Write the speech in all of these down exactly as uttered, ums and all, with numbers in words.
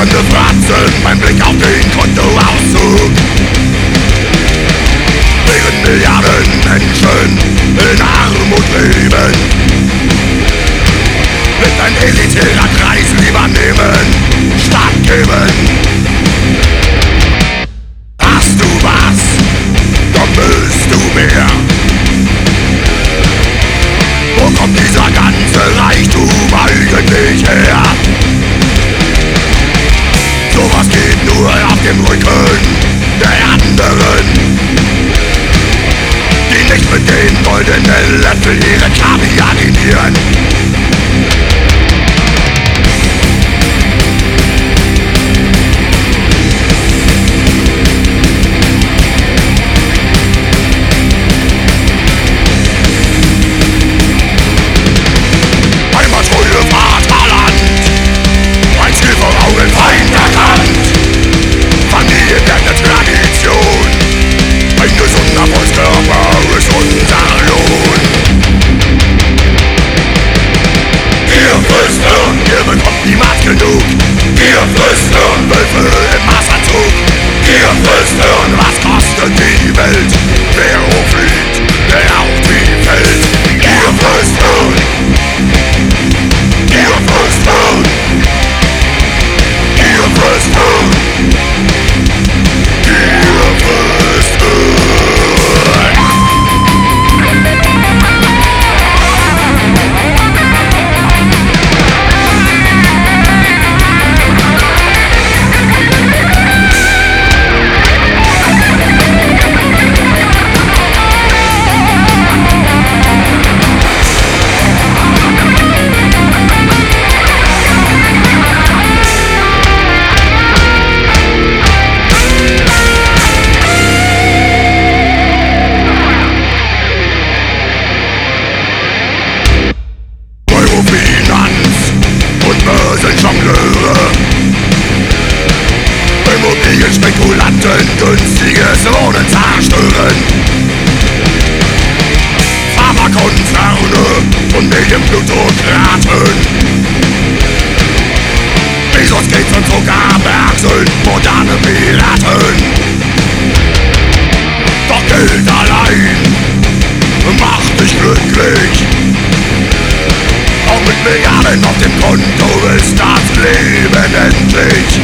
Flackernde Fratzen, mein Blick auf den Kontoauszug. Während Milliarden Menschen in Armut leben, wird ein elitärer Kreis lieber nehmen, statt geben. Hast du was, dann willst du mehr. Wo kommt dieser ganze Reichtum eigentlich her? Sowas geht nur auf dem Rücken der anderen, die nicht mit den goldenen Löffel ihre Kaviar dinieren. Genug. Ihr frisst Hirn, Wölfe im Maßanzug. Ihr frisst Hirn, was kostet die Welt? Wer hochfliegt, der auf die fällt. Ihr frisst Hirn. Ihr frisst Hirn. Ihr frisst Hirn. Ihr frisst Hirn. Immobilienspekulanten günstiges Wohnen zerstören. Pharmakonzerne und Medienplutokraten. Bezos, Gates und Zuckerberg sind moderne Piraten. Doch Geld allein macht dich glücklich. Auch mit Milliarden auf dem Konto ist das Leben endlich.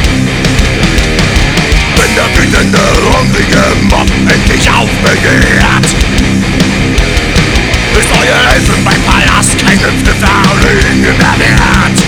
Wenn der wütende, hungrige Mob endlich aufbegehrt, ist euer Helfen beim Palast keinen Pfifferling mehr wert.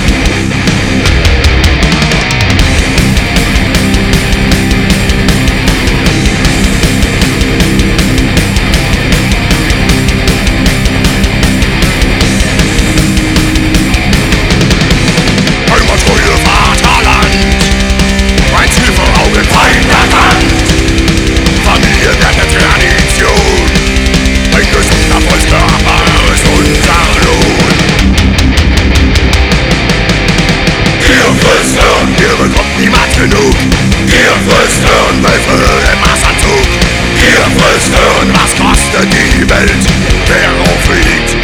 Genug. Ihr frisst Hirn, Wölfe im Maßanzug. Ihr frisst Hirn, was kostet die Welt? Wer hochfliegt,